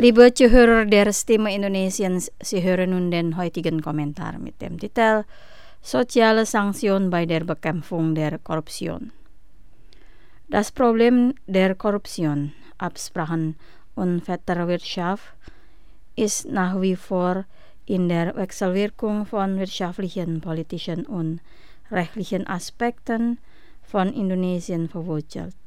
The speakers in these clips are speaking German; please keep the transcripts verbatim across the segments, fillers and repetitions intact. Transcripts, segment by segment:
Liebe Zuhörer der Stimme Indonesiens, Sie hören nun den heutigen Kommentar mit dem Titel Soziale Sanktionen bei der Bekämpfung der Korruption. Das Problem der Korruption, Absprachen und Vetternwirtschaft ist nach wie vor in der Wechselwirkung von wirtschaftlichen, politischen und rechtlichen Aspekten von Indonesien verwurzelt.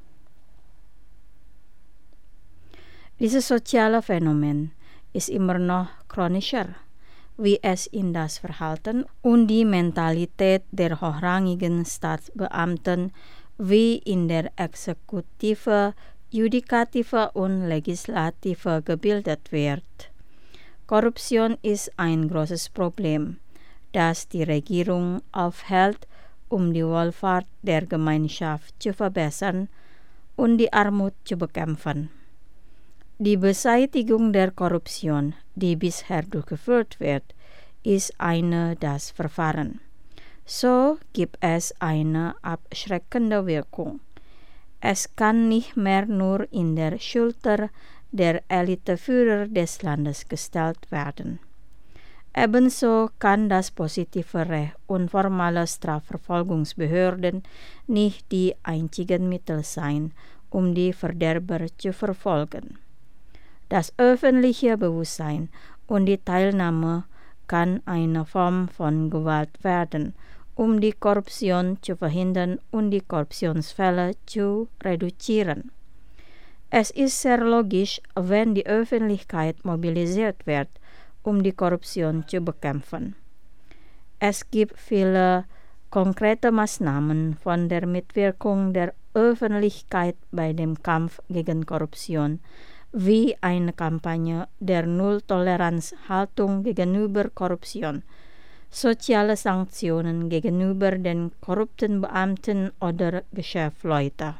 Dieses soziale Phänomen ist immer noch chronischer, wie es in das Verhalten und die Mentalität der hochrangigen Staatsbeamten wie in der Exekutive, Judikative und Legislative gebildet wird. Korruption ist ein großes Problem, das die Regierung aufhält, um die Wohlfahrt der Gemeinschaft zu verbessern und die Armut zu bekämpfen. Die Beseitigung der Korruption, die bisher durchgeführt wird, ist eine das Verfahren. So gibt es eine abschreckende Wirkung. Es kann nicht mehr nur in der Schulter der Eliteführer des Landes gestellt werden. Ebenso kann das positive Recht und formale Strafverfolgungsbehörden nicht die einzigen Mittel sein, um die Verderber zu verfolgen. Das öffentliche Bewusstsein und die Teilnahme kann eine Form von Gewalt werden, um die Korruption zu verhindern und die Korruptionsfälle zu reduzieren. Es ist sehr logisch, wenn die Öffentlichkeit mobilisiert wird, um die Korruption zu bekämpfen. Es gibt viele konkrete Maßnahmen von der Mitwirkung der Öffentlichkeit bei dem Kampf gegen Korruption, wie eine Kampagne der Null-Toleranz-Haltung gegenüber Korruption, soziale Sanktionen gegenüber den korrupten Beamten oder Geschäftsleuten.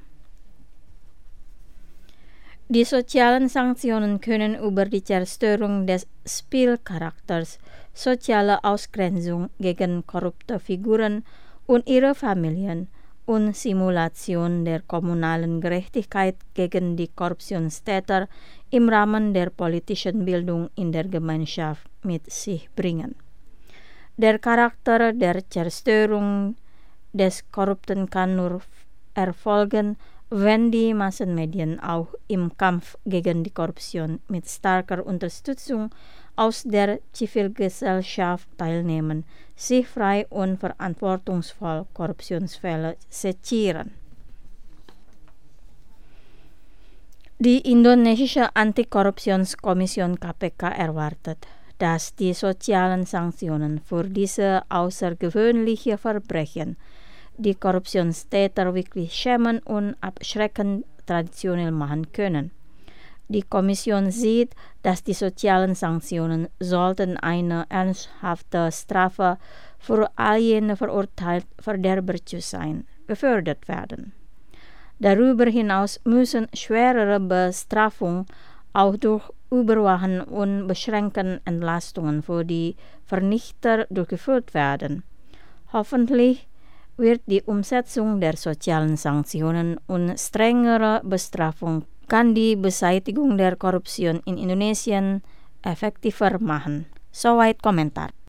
Die sozialen Sanktionen können über die Zerstörung des Spielcharakters, soziale Ausgrenzung gegen korrupte Figuren und ihre Familien und Simulation der kommunalen Gerechtigkeit gegen die Korruptionstäter im Rahmen der politischen Bildung in der Gemeinschaft mit sich bringen. Der Charakter der Zerstörung des Korrupten kann nur erfolgen, wenn die Massenmedien auch im Kampf gegen die Korruption mit starker Unterstützung aus der Zivilgesellschaft teilnehmen, sich frei und verantwortungsvoll Korruptionsfälle sezieren. Die indonesische Antikorruptionskommission K P K erwartet, dass die sozialen Sanktionen für diese außergewöhnliche Verbrechen die Korruptionstäter wirklich schämen und abschreckend traditionell machen können. Die Kommission sieht, dass die sozialen Sanktionen sollten eine ernsthafte Strafe für all jene verurteilt, Verderber zu sein, gefördert werden. Darüber hinaus müssen schwerere Bestrafungen auch durch Überwachen und beschränkten Entlastungen für die Vernichter durchgeführt werden. Hoffentlich wird die Umsetzung der sozialen Sanktionen und strengere Bestrafung kann die Beseitigung der Korruption in Indonesien effektiver machen. Soweit Kommentar.